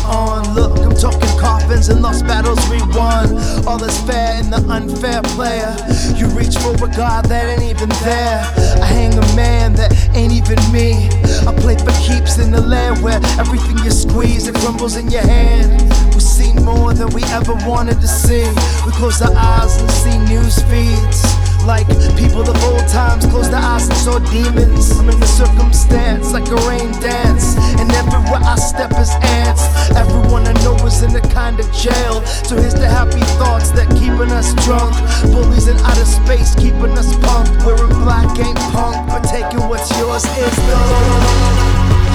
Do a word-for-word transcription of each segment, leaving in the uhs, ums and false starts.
on. Look, I'm talking coffins and lost battles we won. All is fair in the unfair player. You reach for a God that ain't even there. I hang a man that ain't even me. I play for keeps in the land where everything you squeeze, it crumbles in your hand. We see more than we ever wanted to see. We close our eyes and see news feeds. Like people of old times closed their eyes and saw demons. I'm in the circumstance like a rain dance, and everywhere I step is ants. Everyone I know is in a kind of jail. So here's the happy thoughts that keeping us drunk. Bullies in outer space keeping us pumped. Wearing black ain't punk, but taking what's yours is the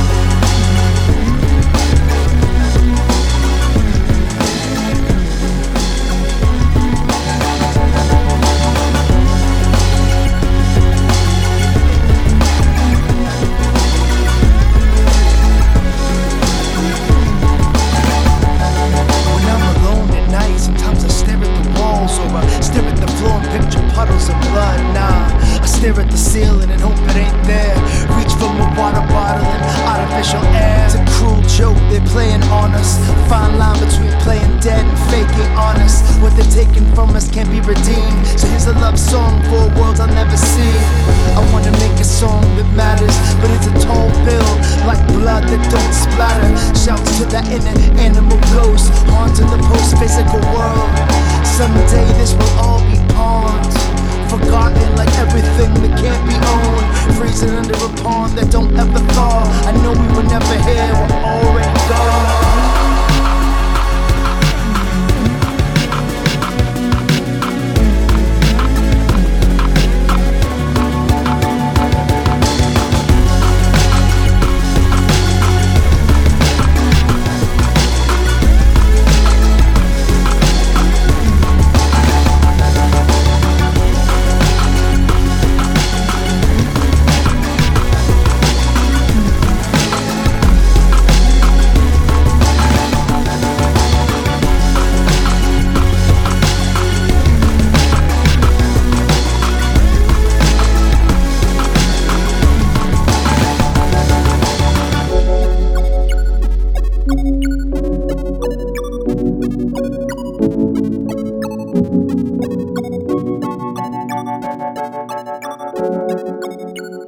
stare at the ceiling and hope it ain't there. Reach for my water bottle and artificial air. It's a cruel joke they're playing on us. Fine line between playing dead and faking honest. What they're taking from us can't be redeemed. So here's a love song for a world I'll never see. I wanna make a song that matters, but it's a tall bill, like blood that don't splatter. Shouts to that inner animal ghost, haunting the post-physical world. Someday this will all be pawned, forgotten like everything that can't be owned. Freezing under a pond that don't ever thaw. I know we were never here, we're already gone.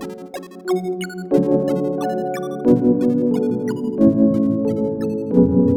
Thank you.